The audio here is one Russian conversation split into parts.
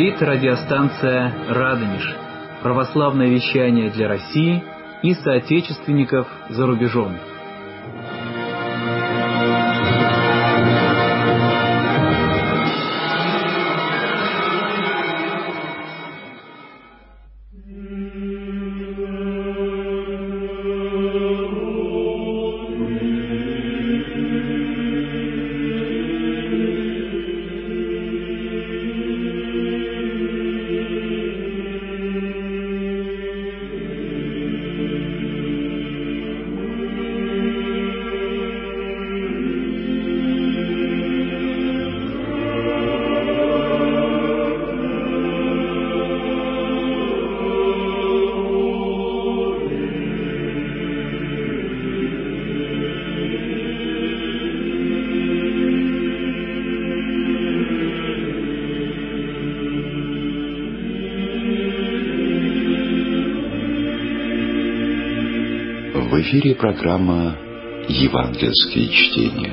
Говорит радиостанция «Радонеж». Православное вещание для России и соотечественников за рубежом. В эфире программа «Евангельские чтения».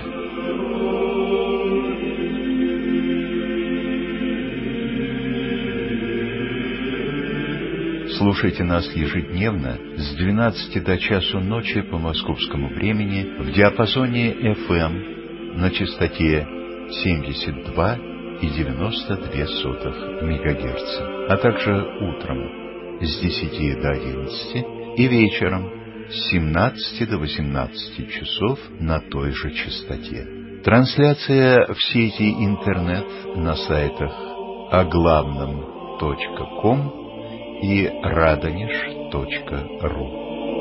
Слушайте нас ежедневно с 12 до часу ночи по московскому времени в диапазоне FM на частоте 72,92 МГц, а также утром с 10 до 11 и вечером с 17 до 18 часов на той же частоте. Трансляция в сети интернет на сайтах оглавном.ком и radonеж.ру.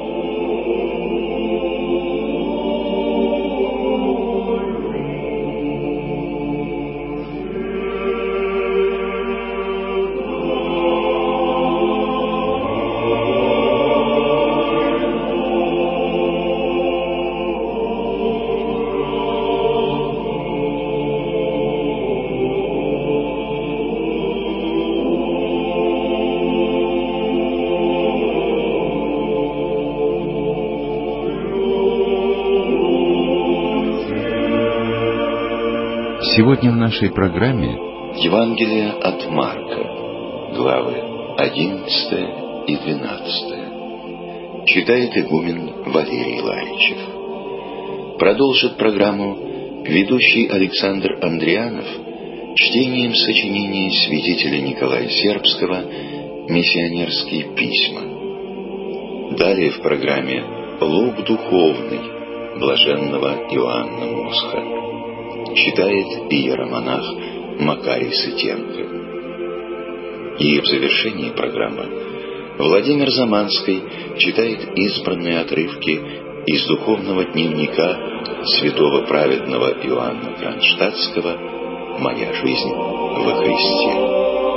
Сегодня в нашей программе Евангелие от Марка, главы 11 и 12. Читает игумен Валерий Ларичев. Продолжит программу ведущий Александр Андрианов чтением сочинения святителя Николая Сербского «Миссионерские письма». Далее в программе «Лук духовный» блаженного Иоанна Мосха. Читает иеромонах Макарий Сытенко. И в завершении программы Владимир Заманский читает избранные отрывки из духовного дневника святого праведного Иоанна Кронштадтского «Моя жизнь во Христе».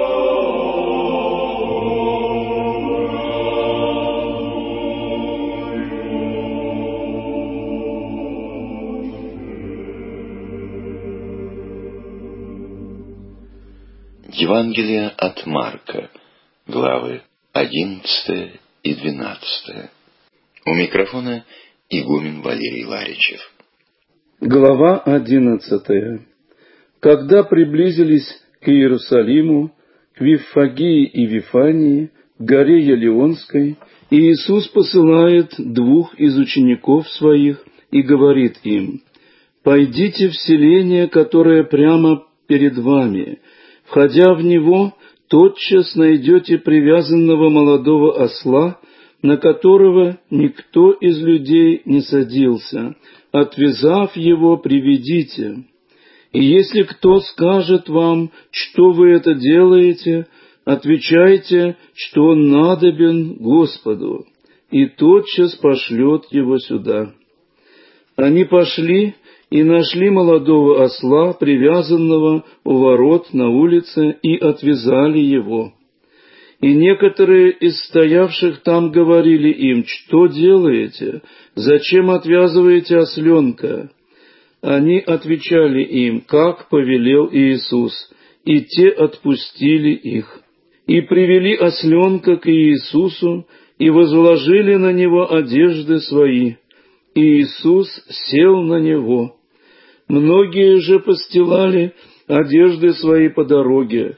Евангелие от Марка, главы 11 и 12. У микрофона игумен Валерий Ларичев. Глава 11. Когда приблизились к Иерусалиму, к Виффагии и Вифании, к горе Елеонской, Иисус посылает 2 из учеников своих и говорит им: «Пойдите в селение, которое прямо перед вами. Входя в него, тотчас найдете привязанного молодого осла, на которого никто из людей не садился. Отвязав его, приведите. И если кто скажет вам, что вы это делаете, отвечайте, что он надобен Господу, и тотчас пошлет его сюда». Они пошли и нашли молодого осла, привязанного у ворот на улице, и отвязали его. И некоторые из стоявших там говорили им: «Что делаете? Зачем отвязываете осленка?» Они отвечали им, как повелел Иисус, и те отпустили их. И привели осленка к Иисусу, и возложили на него одежды свои. И Иисус сел на него. Многие же постилали одежды свои по дороге,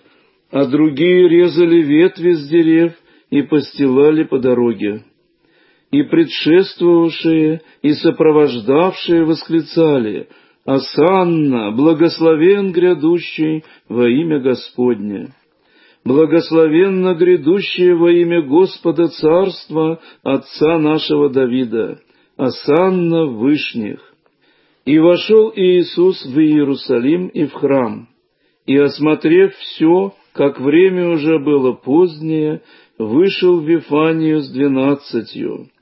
а другие резали ветви с дерев и постилали по дороге. И предшествовавшие и сопровождавшие восклицали: «Осанна, благословен грядущий во имя Господне! Благословенно грядущее во имя Господа царства отца нашего Давида! Осанна в вышних!» И вошел Иисус в Иерусалим и в храм, и, осмотрев все, как время уже было позднее, вышел в Вифанию с 12.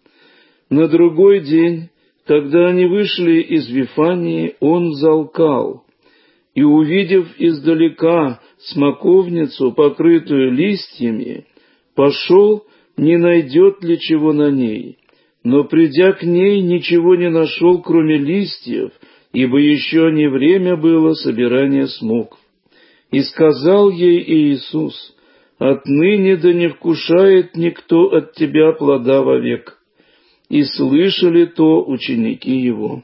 На другой день, когда они вышли из Вифании, он взалкал, и, увидев издалека смоковницу, покрытую листьями, пошел, не найдет ли чего на ней. Но, придя к ней, ничего не нашел, кроме листьев, ибо еще не время было собирания смокв. И сказал ей Иисус: «Отныне да не вкушает никто от тебя плода вовек». И слышали то ученики его.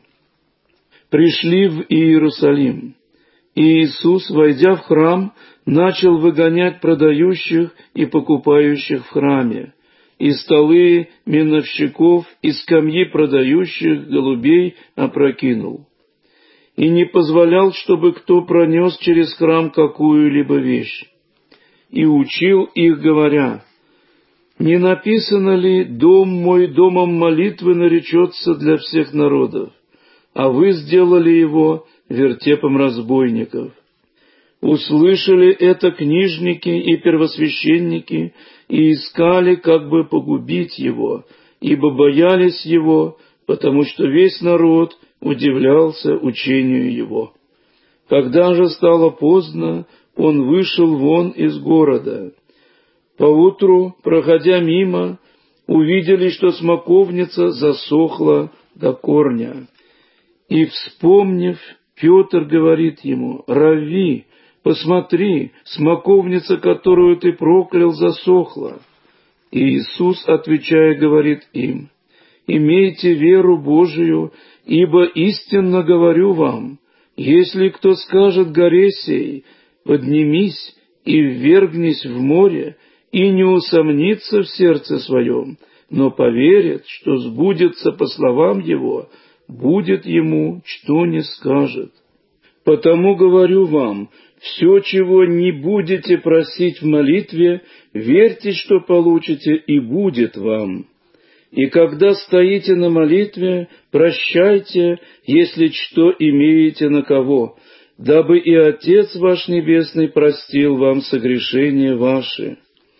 Пришли в Иерусалим. И Иисус, войдя в храм, начал выгонять продающих и покупающих в храме, и столы миновщиков, и скамьи продающих голубей опрокинул. И не позволял, чтобы кто пронес через храм какую-либо вещь. И учил их, говоря: «Не написано ли: дом мой домом молитвы наречется для всех народов? А вы сделали его вертепом разбойников». Услышали это книжники и первосвященники и искали, как бы погубить его, ибо боялись его, потому что весь народ удивлялся учению его. Когда же стало поздно, он вышел вон из города. Поутру, проходя мимо, увидели, что смоковница засохла до корня. И, вспомнив, Петр говорит ему: «Равви, посмотри, смоковница, которую ты проклял, засохла». И Иисус, отвечая, говорит им: «Имейте веру Божию, ибо истинно говорю вам, если кто скажет горе сей: поднимись и ввергнись в море, и не усомнится в сердце своем, но поверит, что сбудется по словам его, будет ему, что не скажет. Потому говорю вам, все, чего не будете просить в молитве, верьте, что получите, и будет вам. И когда стоите на молитве, прощайте, если что имеете на кого, дабы и Отец ваш Небесный простил вам согрешения ваши.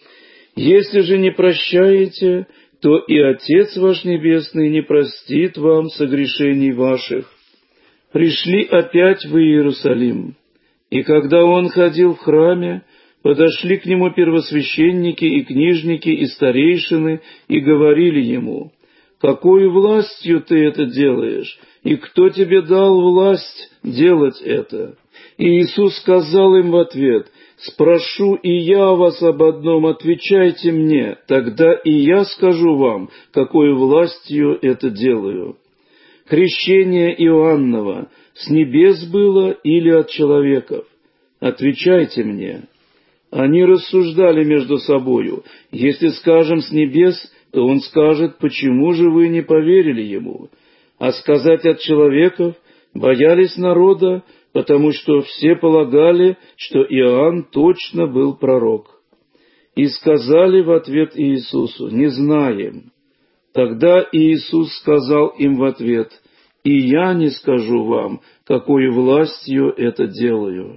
Если же не прощаете, то и Отец ваш Небесный не простит вам согрешений ваших». Пришли опять в Иерусалим, и когда он ходил в храме, подошли к нему первосвященники и книжники и старейшины и говорили ему: «Какою властью ты это делаешь, и кто тебе дал власть делать это?» И Иисус сказал им в ответ: «Спрошу и я вас об одном, отвечайте мне, тогда и я скажу вам, какой властью это делаю. Крещение Иоаннова с небес было или от человеков? Отвечайте мне». Они рассуждали между собою: «Если скажем с небес, то он скажет: почему же вы не поверили ему? А сказать от человеков боялись народа, потому что все полагали, что Иоанн точно был пророк». И сказали в ответ Иисусу: «Не знаем». Тогда Иисус сказал им в ответ: «И я не скажу вам, какой властью это делаю».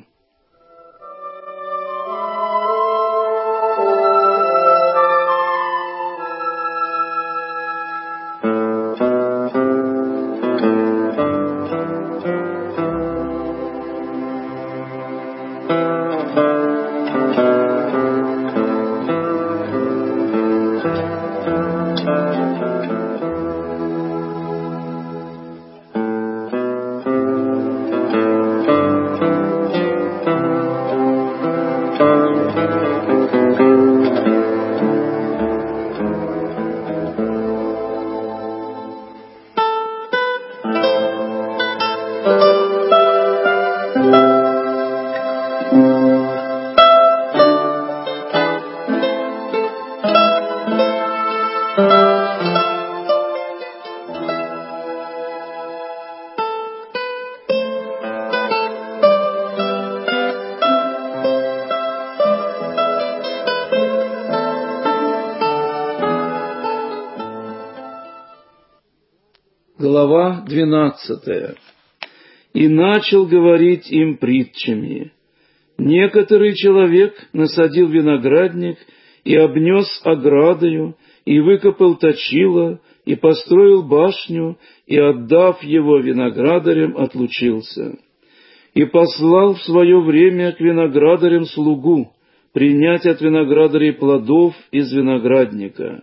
Глава 12. «И начал говорить им притчами. Некоторый человек насадил виноградник и обнес оградою, и выкопал точило, и построил башню, и, отдав его виноградарям, отлучился. И послал в свое время к виноградарям слугу принять от виноградарей плодов из виноградника.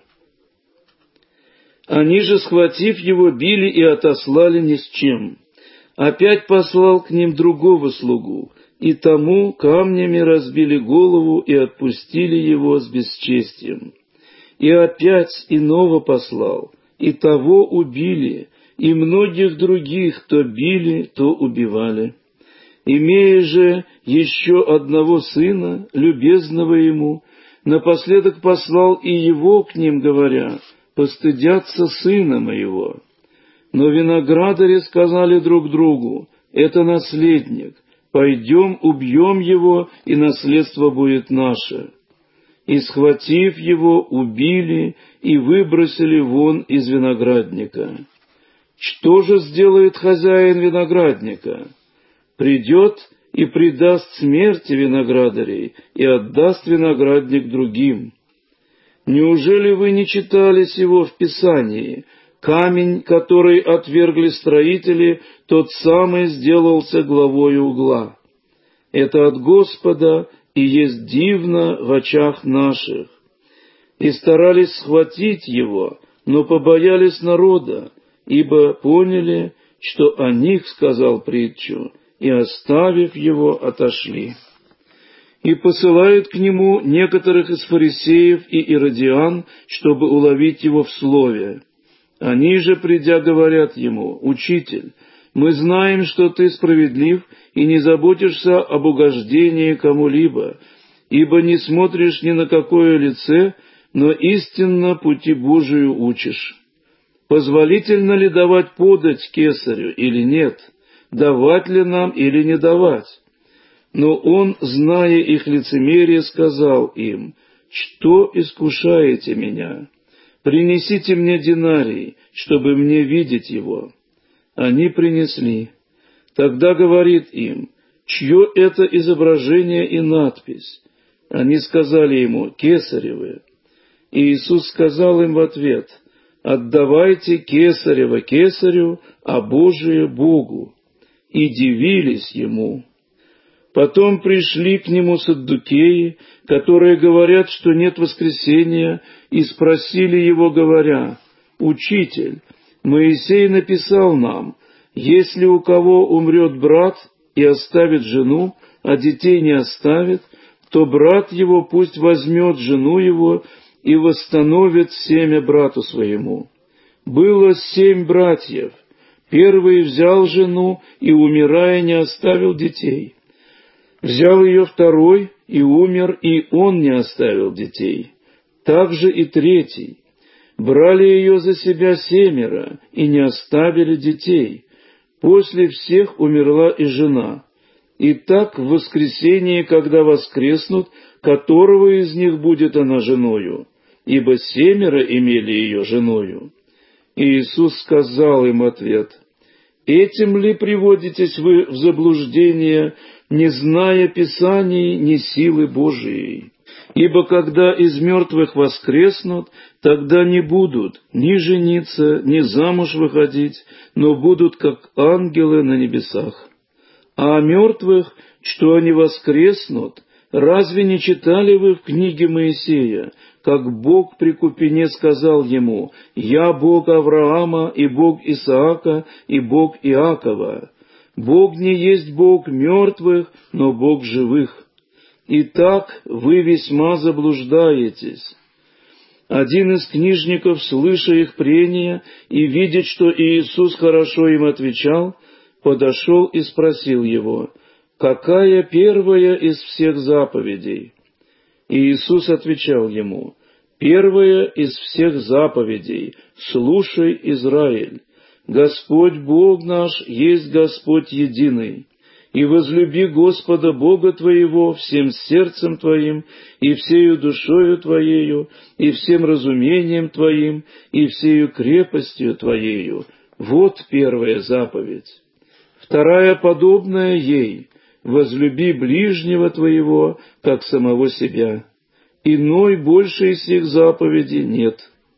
Они же, схватив его, били и отослали ни с чем. Опять послал к ним другого слугу, и тому камнями разбили голову и отпустили его с бесчестием. И опять иного послал, и того убили, и многих других то били, то убивали. Имея же еще одного сына, любезного ему, напоследок послал и его к ним, говоря: «Постыдятся сына моего». Но виноградари сказали друг другу: «Это наследник, пойдем, убьем его, и наследство будет наше». И, схватив его, убили и выбросили вон из виноградника. Что же сделает хозяин виноградника? Придет и предаст смерти виноградарей, и отдаст виноградник другим. Неужели вы не читали сего в Писании? Камень, который отвергли строители, тот самый сделался главою угла. Это от Господа, и есть дивно в очах наших. И старались схватить его, но побоялись народа, ибо поняли, что о них сказал притчу, и, оставив его, отошли. И посылают к нему некоторых из фарисеев и иродиан, чтобы уловить его в слове. Они же, придя, говорят ему: «Учитель, мы знаем, что ты справедлив и не заботишься об угождении кому-либо, ибо не смотришь ни на какое лице, но истинно пути Божию учишь. Позволительно ли давать подать кесарю или нет? Давать ли нам или не давать?» Но он, зная их лицемерие, сказал им: «Что искушаете меня? Принесите мне динарий, чтобы мне видеть его». Они принесли. Тогда говорит им: «Чье это изображение и надпись?» Они сказали ему: «Кесаревы». И Иисус сказал им в ответ: «Отдавайте кесарево кесарю, а Божие Богу». И дивились ему. Потом пришли к нему саддукеи, которые говорят, что нет воскресения, и спросили его, говоря: «Учитель, Моисей написал нам: если у кого умрет брат и оставит жену, а детей не оставит, то брат его пусть возьмет жену его и восстановит семя брату своему. Было 7 братьев. Первый взял жену и, умирая, не оставил детей. Взял ее второй и умер, и он не оставил детей. Также и третий. Брали ее за себя 7 и не оставили детей. После всех умерла и жена. И так в воскресенье, когда воскреснут, которого из них будет она женою? Ибо 7 имели ее женою». И Иисус сказал им в ответ: «Этим ли приводитесь вы в заблуждение, не зная Писаний, ни силы Божией? Ибо когда из мертвых воскреснут, тогда не будут ни жениться, ни замуж выходить, но будут как ангелы на небесах. А о мертвых, что они воскреснут, разве не читали вы в книге Моисея, как Бог при Купине сказал ему: «Я Бог Авраама, и Бог Исаака, и Бог Иакова»? Бог не есть Бог мертвых, но Бог живых. Итак, вы весьма заблуждаетесь». Один из книжников, слыша их прения и видя, что Иисус хорошо им отвечал, подошел и спросил его: «Какая первая из всех заповедей?» И Иисус отвечал ему: «Первая из всех заповедей: слушай, Израиль, Господь Бог наш есть Господь единый, и возлюби Господа Бога твоего всем сердцем твоим, и всею душою твоею, и всем разумением твоим, и всею крепостью твоею. Вот первая заповедь. Вторая, подобная ей: возлюби ближнего твоего, как самого себя. Иной больше из сих заповедей нет».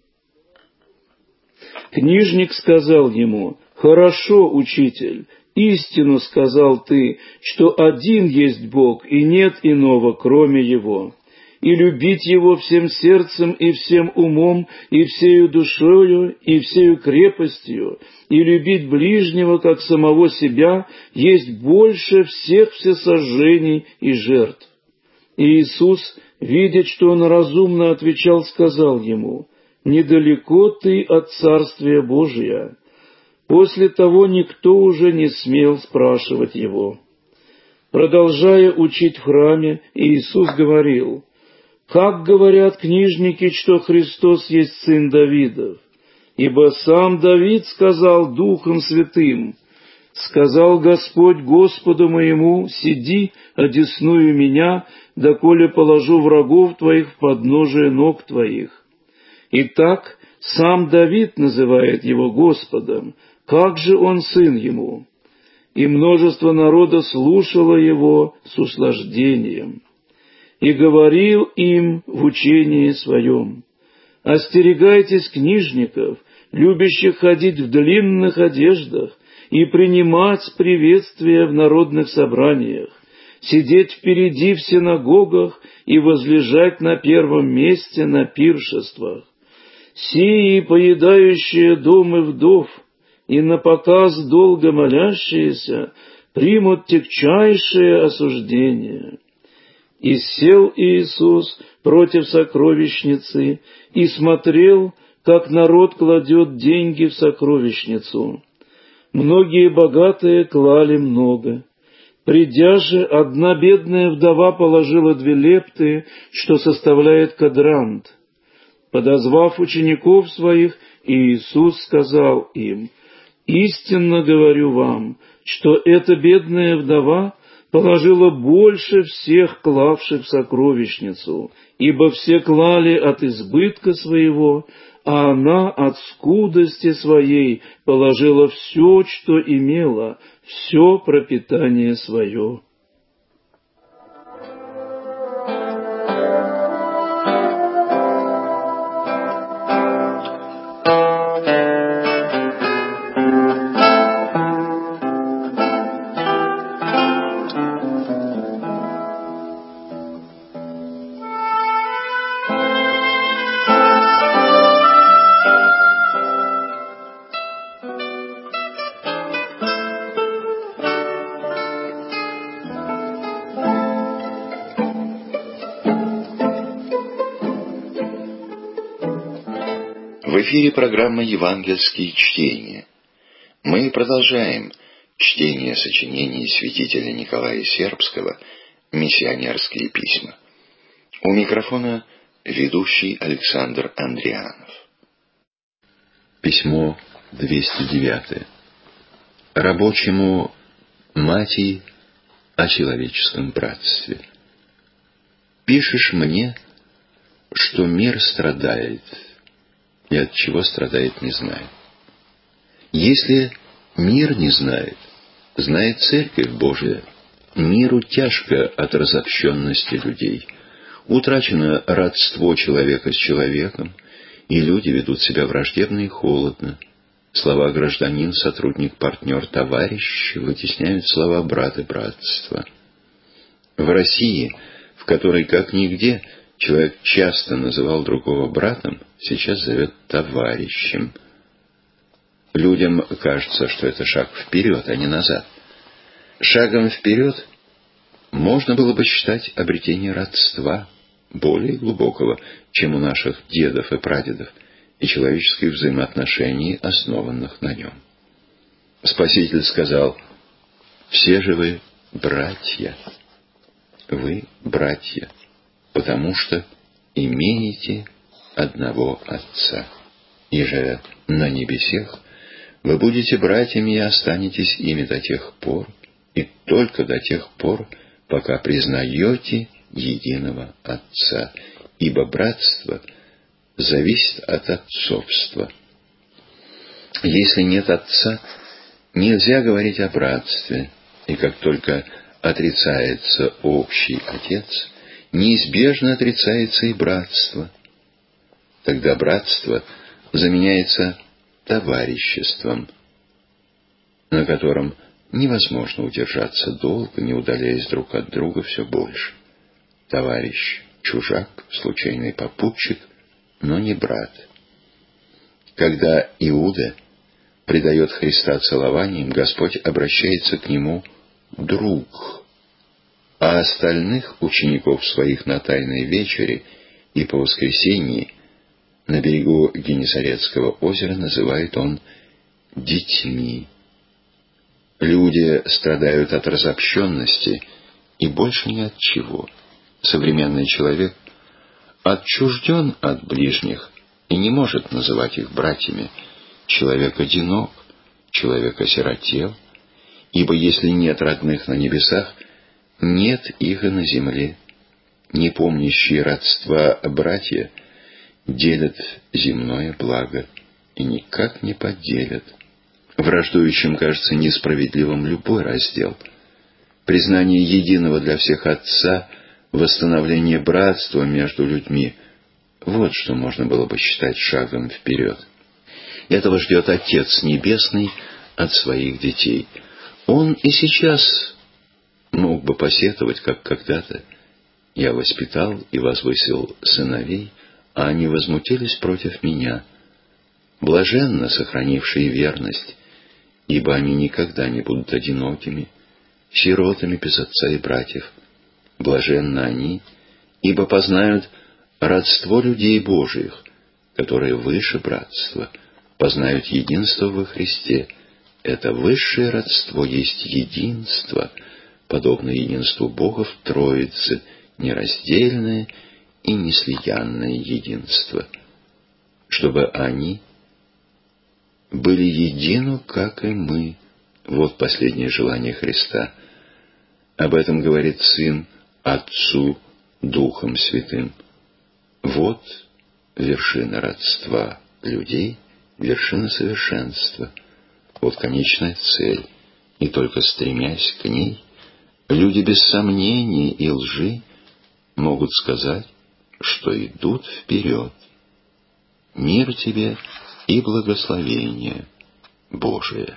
Книжник сказал ему: «Хорошо, учитель, истину сказал ты, что один есть Бог, и нет иного, кроме Его. И любить Его всем сердцем и всем умом, и всею душою, и всею крепостью, и любить ближнего, как самого себя, есть больше всех всесожжений и жертв». И Иисус, видя, что он разумно отвечал, сказал ему: «Недалеко ты от Царствия Божия». После того никто уже не смел спрашивать его. Продолжая учить в храме, Иисус говорил: «Как говорят книжники, что Христос есть сын Давидов? Ибо сам Давид сказал Духом Святым: сказал Господь Господу моему: сиди, одесную меня, доколе положу врагов твоих в подножие ног твоих». Итак, сам Давид называет его Господом, как же он сын ему? И множество народа слушало его с услаждением. И говорил им в учении своем: «Остерегайтесь книжников, любящих ходить в длинных одеждах и принимать приветствия в народных собраниях, сидеть впереди в синагогах и возлежать на первом месте на пиршествах. Сии, поедающие дом и вдов, и напоказ долго молящиеся, примут тягчайшее осуждение». И сел Иисус против сокровищницы и смотрел, как народ кладет деньги в сокровищницу. Многие богатые клали много. Придя же, одна бедная вдова положила 2 лепты, что составляет квадрант. Подозвав учеников своих, Иисус сказал им: «Истинно говорю вам, что эта бедная вдова положила больше всех клавших в сокровищницу, ибо все клали от избытка своего, а она от скудости своей положила все, что имела, все пропитание свое». В эфире программа «Евангельские чтения». Мы продолжаем чтение сочинений святителя Николая Сербского «Миссионерские письма». У микрофона ведущий Александр Андрианов. Письмо 209. Рабочему Матии о человеческом братстве. Пишешь мне, что мир страдает, и от чего страдает, не знаю. Если мир не знает, знает Церковь Божия. Миру тяжко от разобщенности людей. Утрачено родство человека с человеком, и люди ведут себя враждебно и холодно. Слова гражданин, сотрудник, партнер, товарищ вытесняют слова брат и братство. В России, в которой как нигде человек часто называл другого братом, сейчас зовет товарищем. Людям кажется, что это шаг вперед, а не назад. Шагом вперед можно было бы считать обретение родства, более глубокого, чем у наших дедов и прадедов, и человеческих взаимоотношений, основанных на нем. Спаситель сказал: «Все же вы братья». Вы братья, потому что имеете одного Отца. И же на небесех вы будете братьями и останетесь ими до тех пор, и только до тех пор, пока признаете единого Отца, ибо братство зависит от отцовства. Если нет отца, нельзя говорить о братстве, и как только отрицается общий отец, неизбежно отрицается и братство. Тогда братство заменяется товариществом, на котором невозможно удержаться долго, не удаляясь друг от друга все больше. Товарищ — чужак, случайный попутчик, но не брат. Когда Иуда предает Христа целованием, Господь обращается к нему «друг», а остальных учеников своих на Тайной вечере и по воскресенье на берегу Генесарецкого озера называет он «детьми». Люди страдают от разобщенности и больше ни от чего. Современный человек отчужден от ближних и не может называть их братьями. Человек одинок, человек осиротел, ибо если нет родных на небесах, нет их и на земле. Не помнящие родства братья делят земное благо и никак не поделят. Враждующим кажется несправедливым любой раздел. Признание единого для всех Отца, восстановление братства между людьми — вот что можно было бы считать шагом вперед. Этого ждет Отец Небесный от своих детей. Он и сейчас мог бы посетовать, как когда-то: «Я воспитал и возвысил сыновей, а они возмутились против меня. Блаженно сохранившие верность, ибо они никогда не будут одинокими, сиротами без отца и братьев. Блаженны они, ибо познают родство людей Божиих, которые выше братства, познают единство во Христе. Это высшее родство есть единство, подобно единству Бога в Троице, нераздельное и неслиянное единство, чтобы они были едино, как и мы». Вот последнее желание Христа. Об этом говорит Сын Отцу Духом Святым. Вот вершина родства людей, вершина совершенства. Вот конечная цель. И только стремясь к ней, люди без сомнений и лжи могут сказать, что идут вперед. Мир тебе и благословение Божие.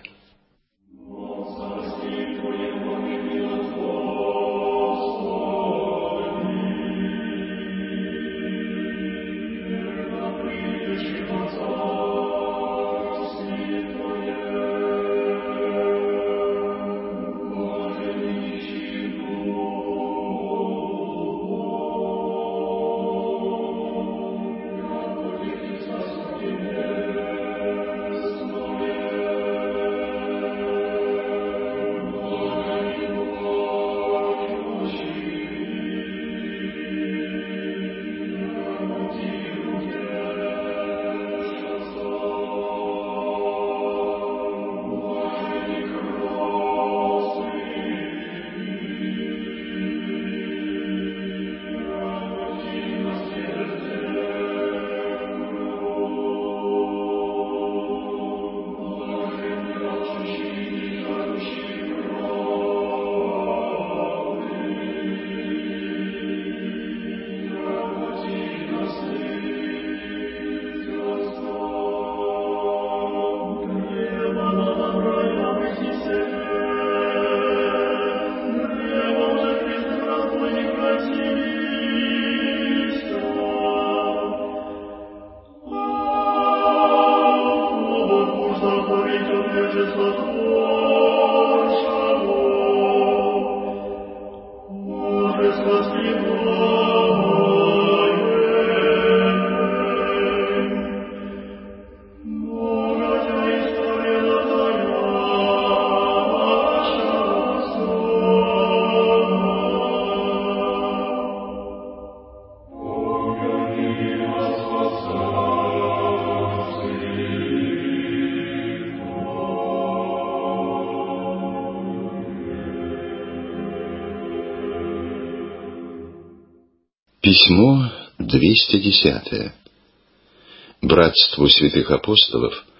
Письмо 210. Братству святых апостолов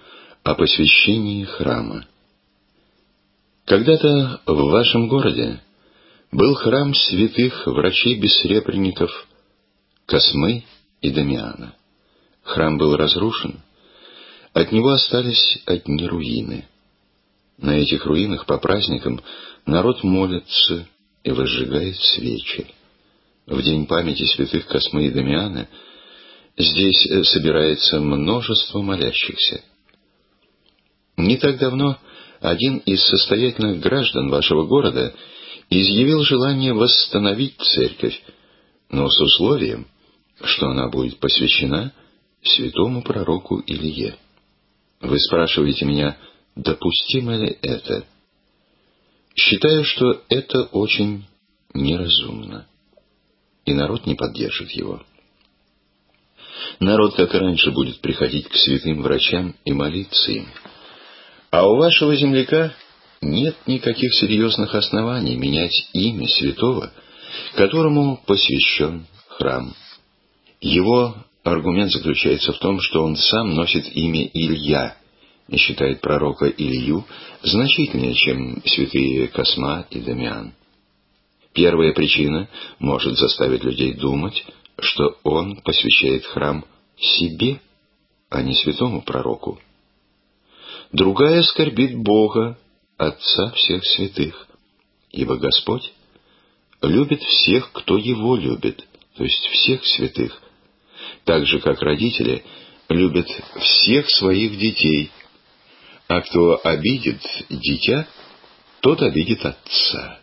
О посвящении храма. Когда-то в вашем городе был храм святых врачей-бессребренников Космы и Дамиана. Храм был разрушен, от него остались одни руины. На этих руинах по праздникам народ молится и возжигает свечи. В день памяти святых Космы и Дамиана здесь собирается множество молящихся. Не так давно один из состоятельных граждан вашего города изъявил желание восстановить церковь, но с условием, что она будет посвящена святому пророку Илие. Вы спрашиваете меня, допустимо ли это? Считаю, что это очень неразумно, и народ не поддержит его. Народ, как и раньше, будет приходить к святым врачам и молиться им. А у вашего земляка нет никаких серьезных оснований менять имя святого, которому посвящен храм. Его аргумент заключается в том, что он сам носит имя Илья и считает пророка Илью значительнее, чем святые Косма и Дамиан. Первая причина может заставить людей думать, что он посвящает храм себе, а не святому пророку. Другая скорбит Бога, Отца всех святых, ибо Господь любит всех, кто Его любит, то есть всех святых, так же, как родители любят всех своих детей, а кто обидит дитя, тот обидит отца.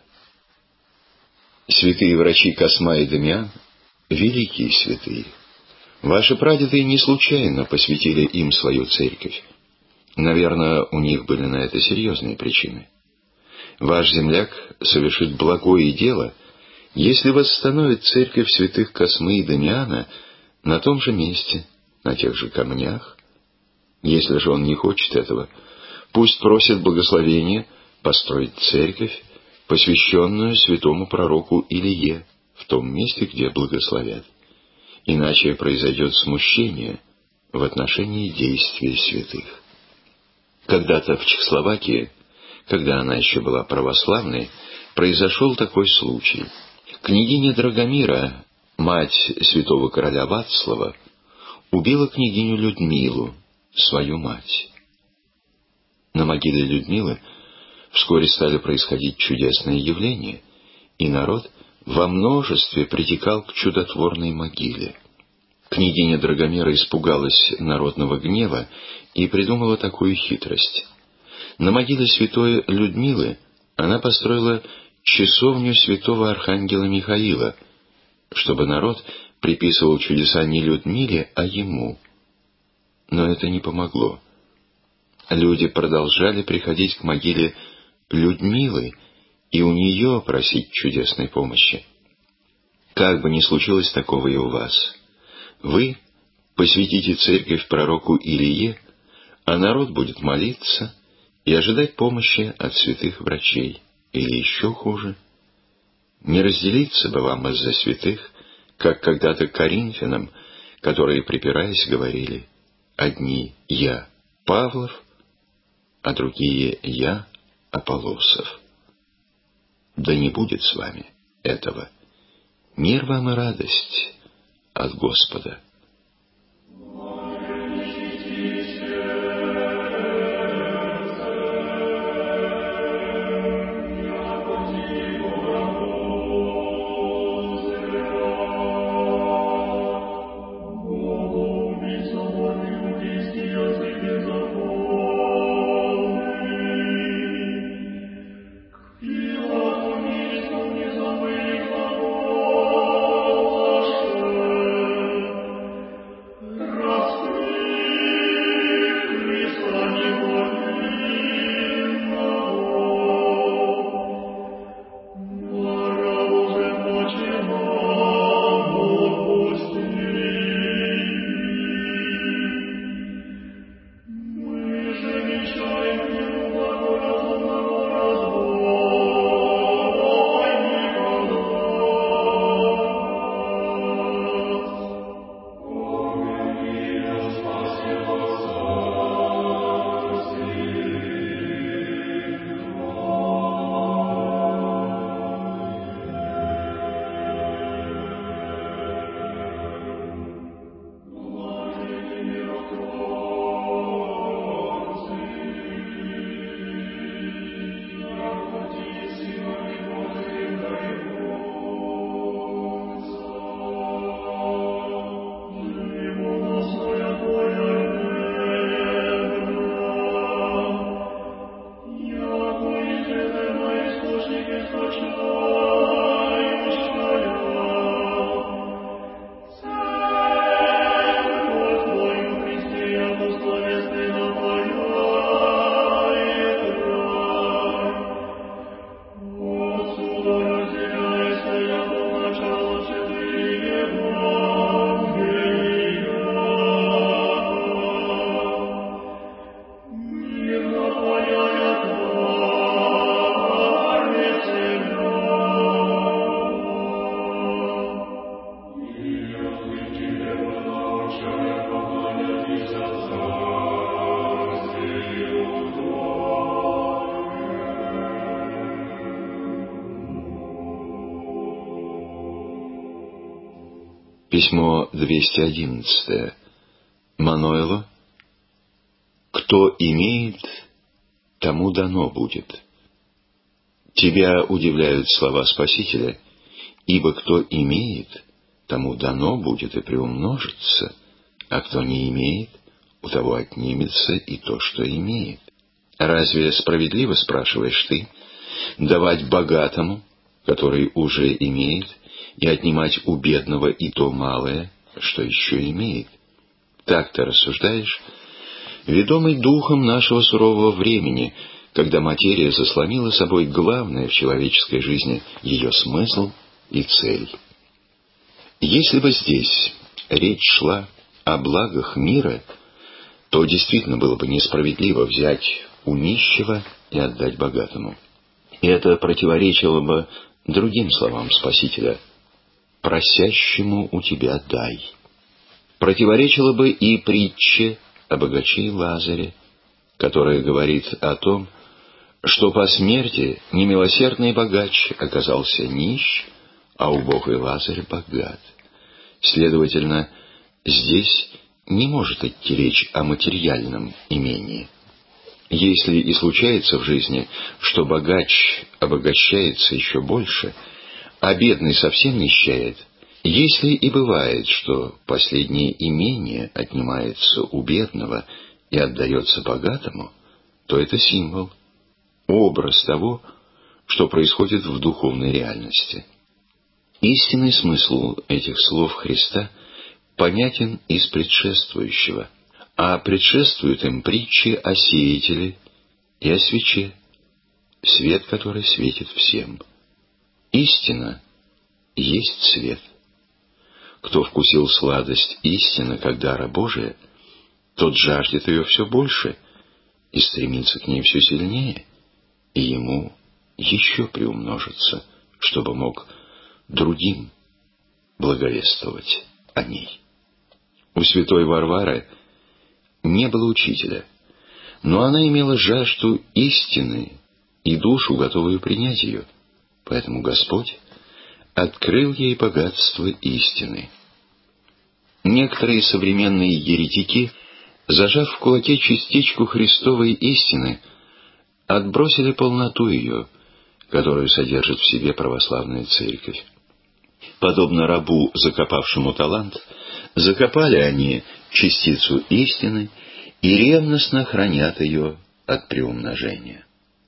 Святые врачи Косма и Дамиан — великие святые. Ваши прадеды не случайно посвятили им свою церковь. Наверное, у них были на это серьезные причины. Ваш земляк совершит благое дело, если восстановит церковь святых Космы и Дамиана на том же месте, на тех же камнях. Если же он не хочет этого, пусть просит благословения построить церковь, посвященную святому пророку Илие, в том месте, где благословят. Иначе произойдет смущение в отношении действий святых. Когда-то в Чехословакии, когда она еще была православной, произошел такой случай. Княгиня Драгомира, мать святого короля Вацлава, убила княгиню Людмилу, свою мать. На могиле Людмилы вскоре стали происходить чудесные явления, и народ во множестве притекал к чудотворной могиле. Княгиня Драгомира испугалась народного гнева и придумала такую хитрость. На могиле святой Людмилы она построила часовню святого архангела Михаила, чтобы народ приписывал чудеса не Людмиле, а ему. Но это не помогло. Люди продолжали приходить к могиле Людмилы и у нее просить чудесной помощи. Как бы ни случилось такого и у вас, вы посвятите церковь пророку Илие, а народ будет молиться и ожидать помощи от святых врачей. Или еще хуже, не разделиться бы вам из-за святых, как когда-то коринфянам, которые, припираясь, говорили: одни «я Павлов», а другие «я Аполлосов». Да не будет с вами этого. Мир вам и радость от Господа. Письмо 211. Маноэлу. Кто имеет, тому дано будет. Тебя удивляют слова Спасителя, ибо кто имеет, тому дано будет и приумножится, а кто не имеет, у того отнимется и то, что имеет. Разве справедливо, спрашиваешь ты, давать богатому, который уже имеет, и отнимать у бедного и то малое, что еще имеет? Так ты рассуждаешь, ведомый духом нашего сурового времени, когда материя заслонила собой главное в человеческой жизни, ее смысл и цель. Если бы здесь речь шла о благах мира, то действительно было бы несправедливо взять у нищего и отдать богатому. И это противоречило бы другим словам Спасителя: «Просящему у тебя дай». Противоречило бы и притче о богаче и Лазаре, которая говорит о том, что по смерти немилосердный богач оказался нищ, а убогий Лазарь богат. Следовательно, здесь не может идти речь о материальном имении. Если и случается в жизни, что богач обогащается еще больше, а бедный совсем нищает, если и бывает, что последнее имение отнимается у бедного и отдается богатому, то это символ, образ того, что происходит в духовной реальности. Истинный смысл этих слов Христа понятен из предшествующего, а предшествуют им притчи о сеятеле и о свече, свет который светит всем. Истина есть свет. Кто вкусил сладость истины как дара Божия, тот жаждет ее все больше и стремится к ней все сильнее, и ему еще приумножится, чтобы мог другим благовествовать о ней. У святой Варвары не было учителя, но она имела жажду истины и душу, готовую принять ее. Поэтому Господь открыл ей богатство истины. Некоторые современные еретики, зажав в кулаке частичку Христовой истины, отбросили полноту ее, которую содержит в себе православная церковь. Подобно рабу, закопавшему талант, закопали они частицу истины и ревностно хранят ее от приумножения.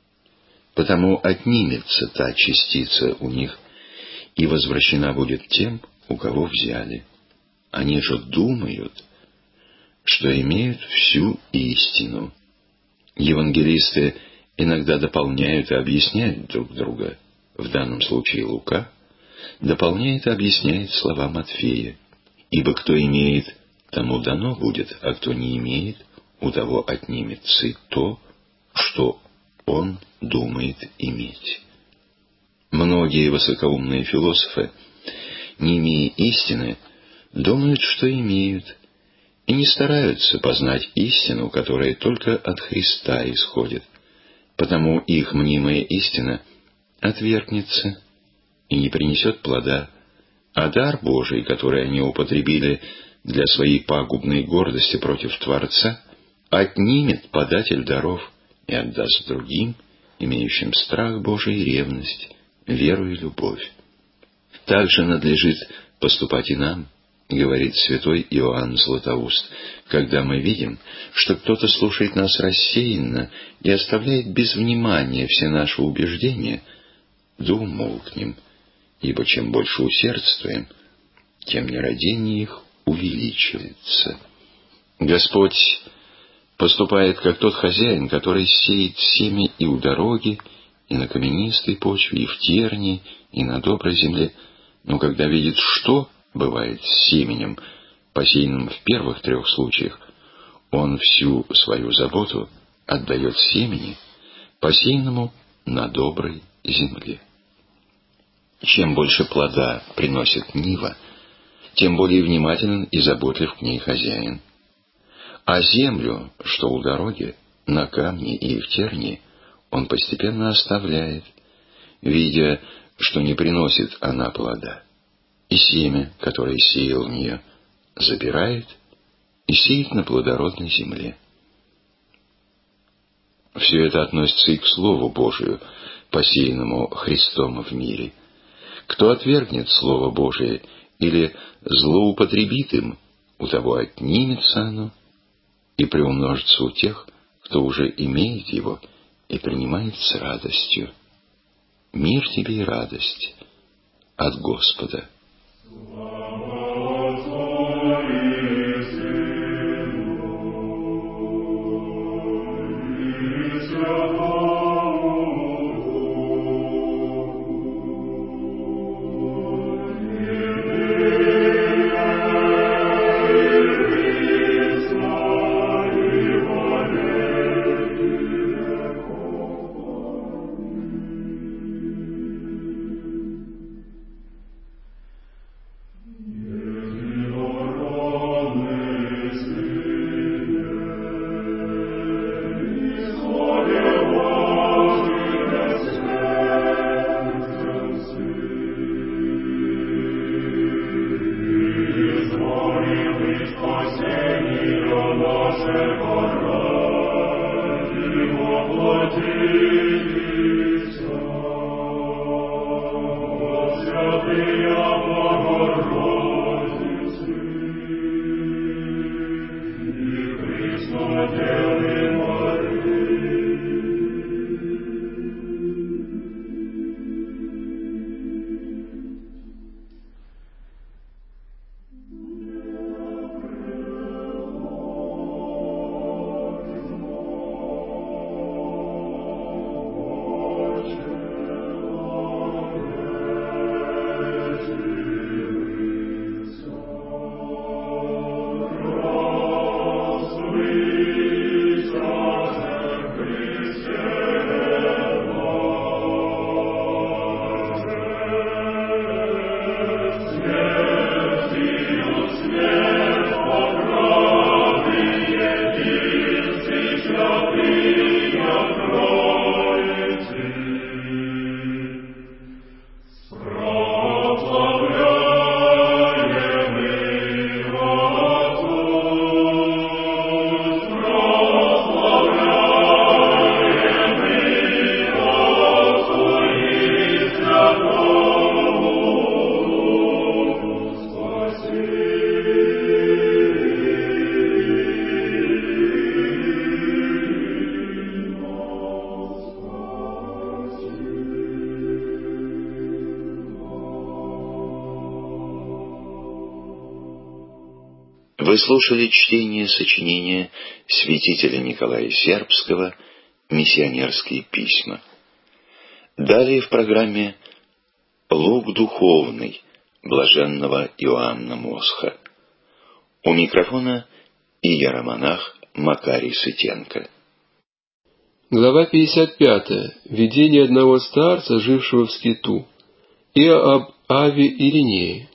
Потому отнимется та частица у них и возвращена будет тем, у кого взяли. Они же думают, что имеют всю истину. Евангелисты иногда дополняют и объясняют друг друга. В данном случае Лука дополняет и объясняет слова Матфея: «Ибо кто имеет, тому дано будет, а кто не имеет, у того отнимется и то, что он думает иметь». Многие высокоумные философы, не имея истины, думают, что имеют, и не стараются познать истину, которая только от Христа исходит, потому их мнимая истина отвергнется и не принесет плода, а дар Божий, который они употребили для своей пагубной гордости против Творца, отнимет податель даров и отдаст другим, имеющим страх Божий и ревность, веру и любовь. Также надлежит поступать и нам, говорит святой Иоанн Златоуст, когда мы видим, что кто-то слушает нас рассеянно и оставляет без внимания все наши убеждения, да умолкнем, ибо чем больше усердствуем, тем нерадение их увеличивается. Господь поступает как тот хозяин, который сеет семя и у дороги, и на каменистой почве, и в тернии, и на доброй земле, но когда видит, что бывает с семенем, посеянным в первых 3 случаях, он всю свою заботу отдает семени, посеянному на доброй земле. Чем больше плода приносит нива, тем более внимателен и заботлив к ней хозяин. А землю, что у дороги, на камне и в тернии, он постепенно оставляет, видя, что не приносит она плода. и семя, которое сеял в нее, забирает и сеет на плодородной земле. Все это относится и к Слову Божию, посеянному Христом в мире. Кто отвергнет Слово Божие или злоупотребит им, у того отнимется оно и приумножится у тех, кто уже имеет его и принимает с радостью. Мир тебе и радость от Господа. Вы слушали чтение сочинения святителя Николая Сербского «Миссионерские письма». Далее в программе «Лук духовный» блаженного Иоанна Мосха. У микрофона иеромонах Макарий Сытенко. Глава 55. Видение одного старца, жившего в скиту, и об Аве Иринее.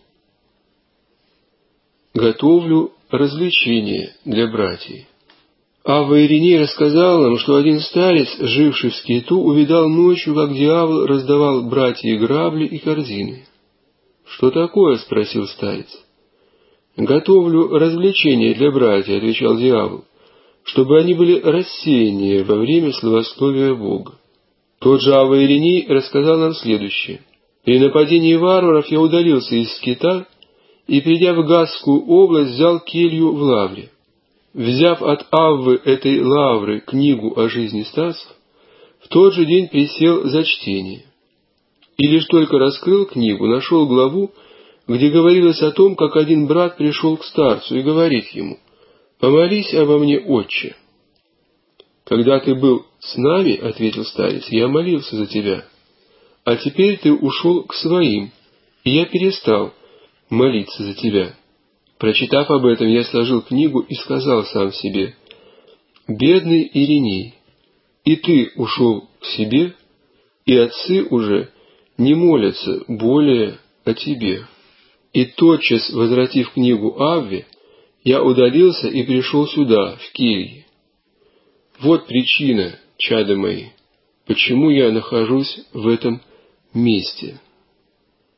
Готовлю развлечение для братьев. Авва Ириней рассказал нам, что один старец, живший в скиту, увидал ночью, как дьявол раздавал братьям грабли и корзины. «Что такое?» — спросил старец. «Готовлю развлечение для братьев», — отвечал дьявол, «чтобы они были рассеяннее во время славословия Бога». Тот же Авва Ириней рассказал нам следующее. «При нападении варваров я удалился из скита и, придя в Газскую область, взял келью в лавре. Взяв от Аввы этой лавры книгу о жизни старцев, в тот же день присел за чтение. И лишь только раскрыл книгу, нашел главу, где говорилось о том, как один брат пришел к старцу и говорит ему: «Помолись обо мне, отче». «Когда ты был с нами, — ответил старец, — я молился за тебя, а теперь ты ушел к своим, и я перестал молиться за тебя». Прочитав об этом, я сложил книгу и сказал сам себе: «Бедный Ириней, и ты ушел к себе, и отцы уже не молятся более о тебе». И тотчас, возвратив книгу Авве, я удалился и пришел сюда, в кельи. Вот причина, чада мои, почему я нахожусь в этом месте.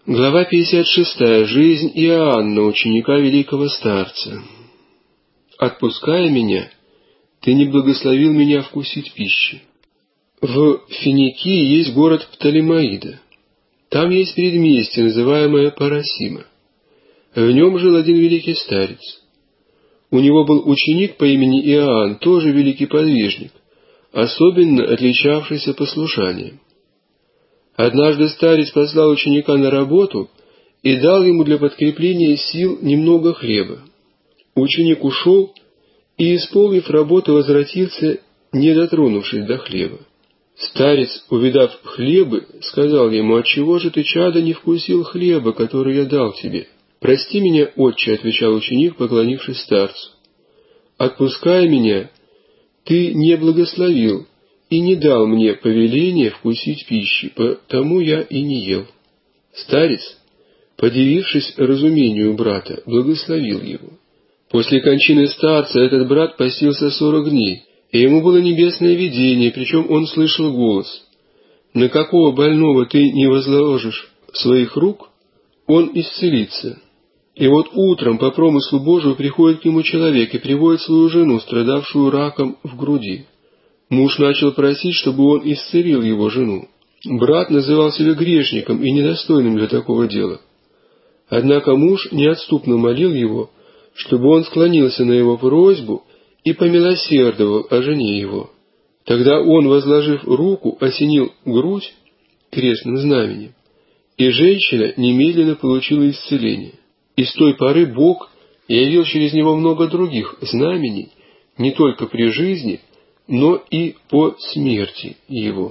Глава 56. Жизнь Иоанна, ученика великого старца. «Отпуская меня, ты не благословил меня вкусить пищи». В Финикии есть город Птолемаида. Там есть предместье, называемое Парасима. В нем жил один великий старец. У него был ученик по имени Иоанн, тоже великий подвижник, особенно отличавшийся послушанием. Однажды старец послал ученика на работу и дал ему для подкрепления сил немного хлеба. Ученик ушел и, исполнив работу, возвратился, не дотронувшись до хлеба. Старец, увидав хлебы, сказал ему: «Отчего же ты, чадо, не вкусил хлеба, который я дал тебе?» «Прости меня, отче», — отвечал ученик, поклонившись старцу. «Отпуская меня, ты не благословил и не дал мне повеления вкусить пищи, потому я и не ел». Старец, подивившись разумению брата, благословил его. После кончины старца этот брат постился 40 дней, и ему было небесное видение, причем он слышал голос: «На какого больного ты не возложишь своих рук, он исцелится». И вот утром по промыслу Божию приходит к нему человек и приводит свою жену, страдавшую раком в груди. Муж начал просить, чтобы он исцелил его жену. Брат называл себя грешником и недостойным для такого дела. Однако муж неотступно молил его, чтобы он склонился на его просьбу и помилосердовал о жене его. Тогда он, возложив руку, осенил грудь крестным знаменем, и женщина немедленно получила исцеление. И с той поры Бог явил через него много других знамений, не только при жизни, но и по смерти его.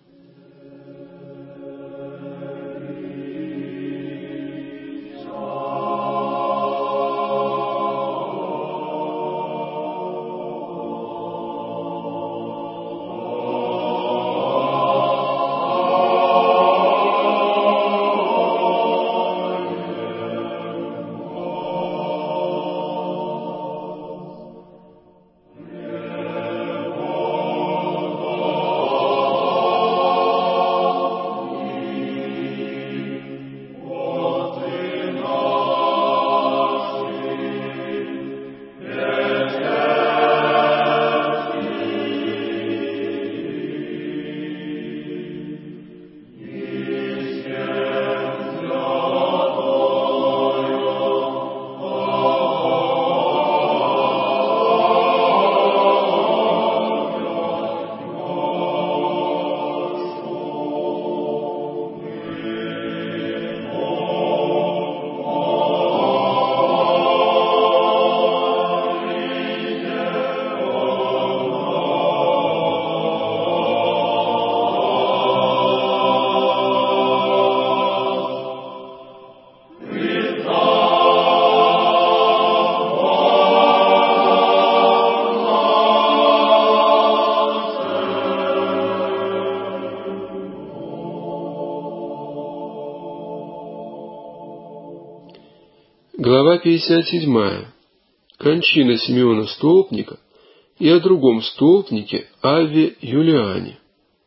Глава 57. Кончина Симеона Столпника и о другом столпнике Авве Юлиане.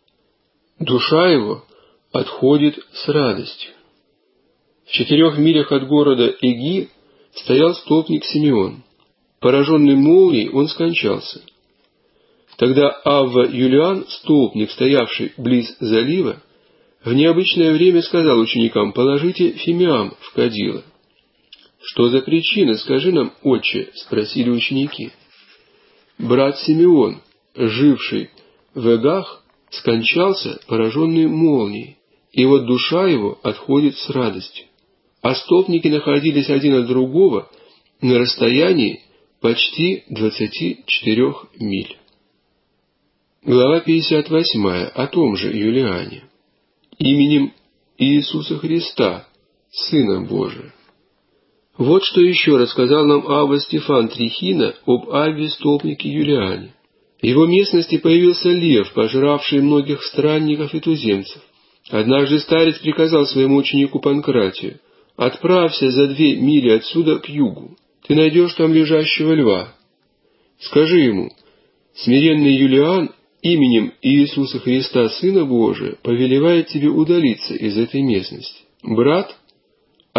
Душа его отходит с радостью. В 4 милях от города Эги стоял столпник Симеон. Пораженный молнией, он скончался. Тогда Авва Юлиан, столпник, стоявший близ залива, в необычное время сказал ученикам: «Положите фимиам в кадило». «Что за причина, скажи нам, отче?» — спросили ученики. «Брат Симеон, живший в Эгах, скончался, пораженный молнией, и вот душа его отходит с радостью». А столпники находились один от другого на расстоянии почти 24 миль. Глава 58. О том же Юлиане. Именем Иисуса Христа, Сына Божия. Вот что еще рассказал нам Авва Стефан Трихина об Авве столпнике Юлиане. В его местности появился лев, пожравший многих странников и туземцев. Однажды старец приказал своему ученику Панкратию: «Отправься за 2 мили отсюда к югу. Ты найдешь там лежащего льва. Скажи ему: смиренный Юлиан именем Иисуса Христа, Сына Божия, повелевает тебе удалиться из этой местности». Брат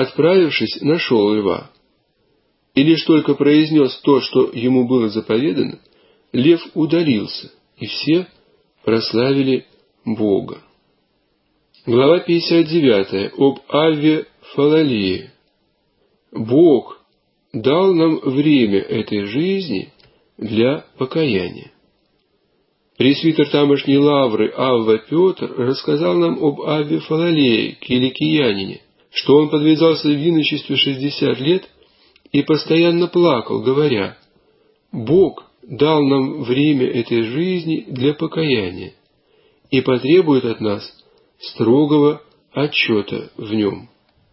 отправившись, нашел льва. И лишь только произнес то, что ему было заповедано, лев удалился, и все прославили Бога. Глава 59 об Авве Фалалее. Бог дал нам время этой жизни для покаяния. Пресвитер тамошней лавры Авва Петр рассказал нам об Авве Фалалее, киликиянине, что он подвязался в иночестве 60 лет и постоянно плакал, говоря: «Бог дал нам время этой жизни для покаяния и потребует от нас строгого отчета в нем».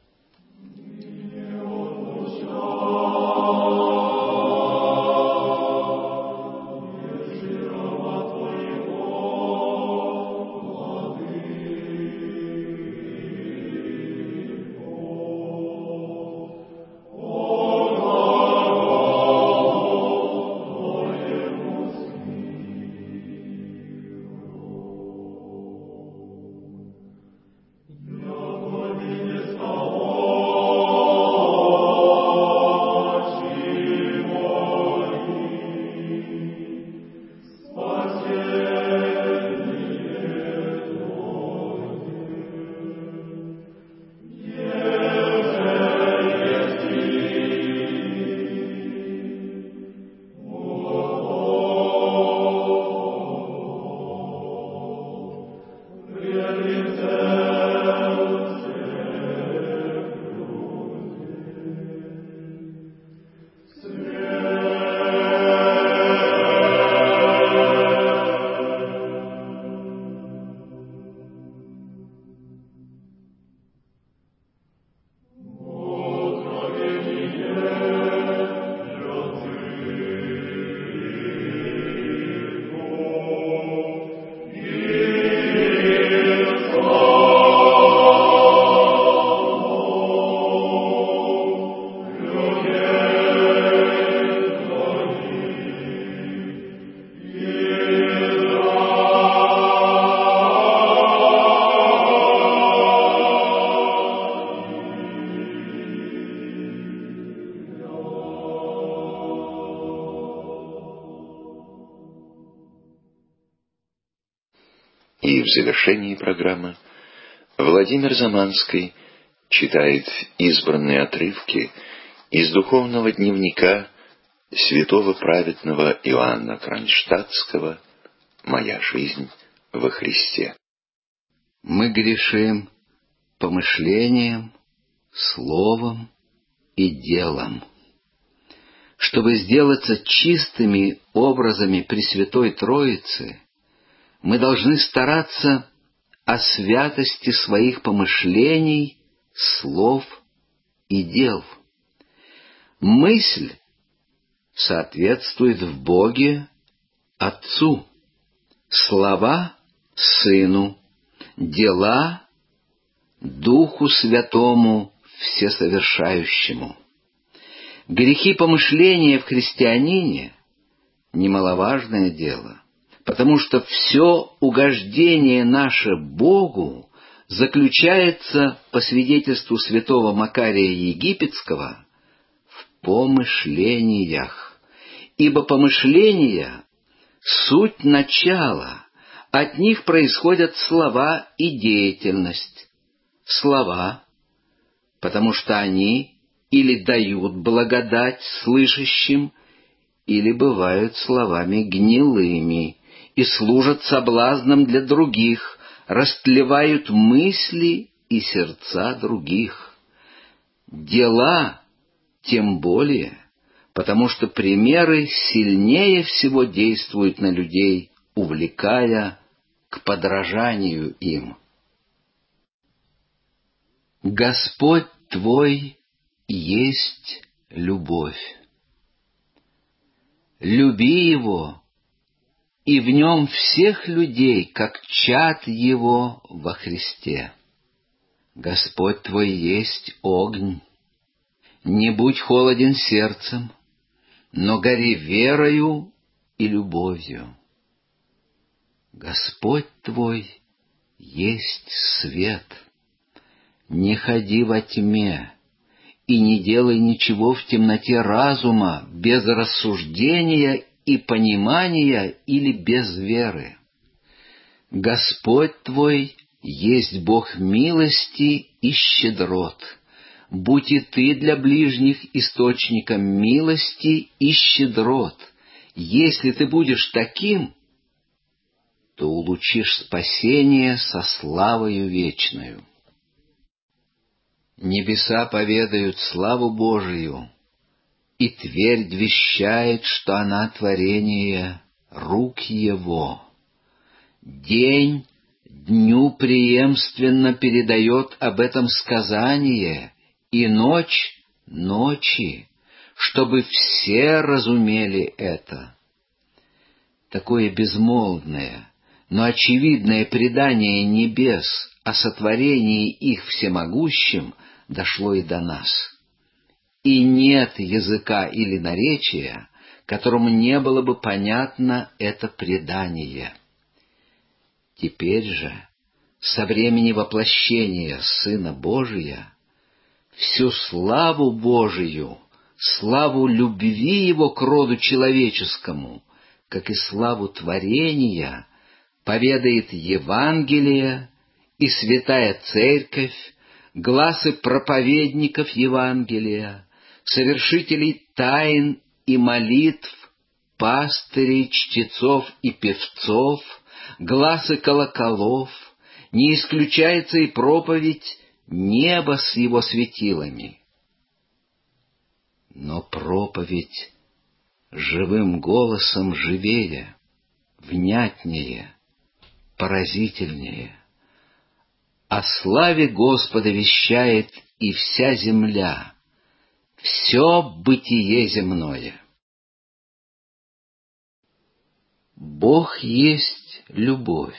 И в завершении программы Владимир Заманский читает избранные отрывки из духовного дневника святого праведного Иоанна Кронштадтского «Моя жизнь во Христе». Мы грешим помышлением, словом и делом. Чтобы сделаться чистыми образами Пресвятой Троицы, мы должны стараться о святости своих помышлений, слов и дел. Мысль соответствует в Боге Отцу, слова — Сыну, дела — Духу Святому Всесовершающему. Грехи помышления в христианине — немаловажное дело, потому что все угождение наше Богу заключается, по свидетельству святого Макария Египетского, в помышлениях, ибо помышления — суть начала, от них происходят слова и деятельность. Слова, потому что они или дают благодать слышащим, или бывают словами гнилыми и служат соблазном для других, растлевают мысли и сердца других. Дела тем более, потому что примеры сильнее всего действуют на людей, увлекая к подражанию им. Господь твой есть любовь. Люби Его, и в Нем всех людей, как чад Его во Христе. Господь твой есть огонь. Не будь холоден сердцем, но гори верою и любовью. Господь твой есть свет. Не ходи во тьме, и не делай ничего в темноте разума, без рассуждения и понимания или без веры. Господь твой есть Бог милости и щедрот. Будь и ты для ближних источником милости и щедрот. Если ты будешь таким, то улучшишь спасение со славою вечною. Небеса поведают славу Божию, и твердь вещает, что она творение рук Его. День дню преемственно передает об этом сказание, и ночь ночи, чтобы все разумели это. Такое безмолвное, но очевидное предание небес о сотворении их всемогущим дошло и до нас. И нет языка или наречия, которому не было бы понятно это предание. Теперь же, со времени воплощения Сына Божия, всю славу Божию, славу любви Его к роду человеческому, как и славу творения, поведает Евангелие и Святая Церковь, гласы проповедников Евангелия, совершителей тайн и молитв, пастырей, чтецов и певцов, гласы колоколов, не исключается и проповедь неба с его светилами. Но проповедь живым голосом живее, внятнее, поразительнее. О славе Господа вещает и вся земля, все бытие земное. Бог есть любовь,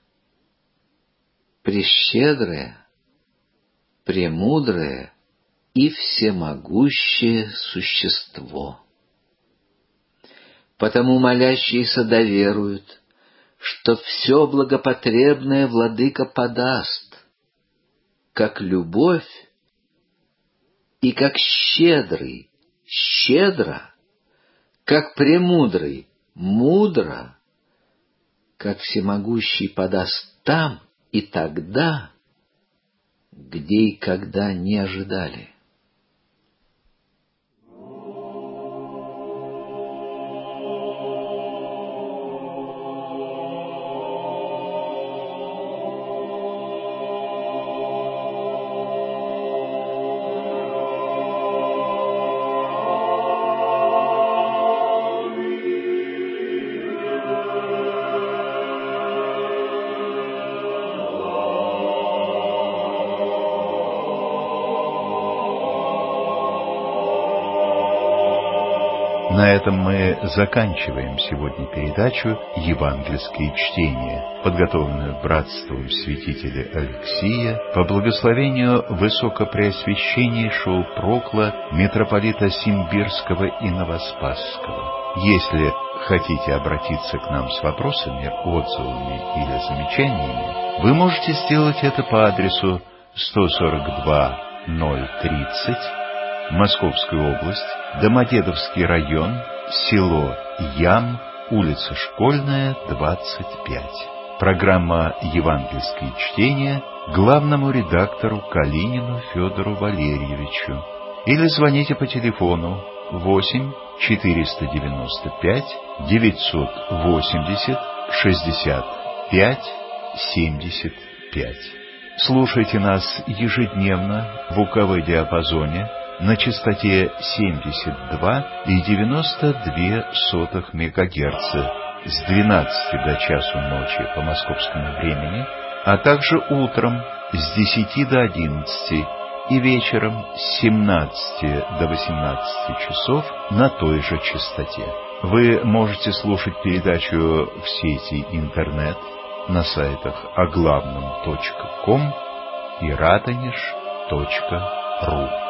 прещедрое, премудрое и всемогущее существо. Потому молящиеся доверуют, что все благопотребное Владыка подаст, как любовь и как щедрый щедро, как премудрый мудро, как всемогущий подаст там и тогда, где и когда не ожидали. На этом мы заканчиваем сегодня передачу «Евангельские чтения», подготовленную братством святителя Алексия по благословению высокопреосвященнейшего прокла митрополита Симбирского и Новоспасского. Если хотите обратиться к нам с вопросами, отзывами или замечаниями, вы можете сделать это по адресу 142-030, Московская область, Домодедовский район, село Ям, улица Школьная, 25. Программа «Евангельские чтения» главному редактору Калинину Федору Валерьевичу. Или звоните по телефону 8 495 980 65 75. Слушайте нас ежедневно в УКВ-диапазоне на частоте 72,92 МГц с 12 до часу ночи по московскому времени, а также утром с 10 до 11 и вечером с 17 до 18 часов на той же частоте. Вы можете слушать передачу в сети интернет на сайтах оглавном.ком и радонеж.ру.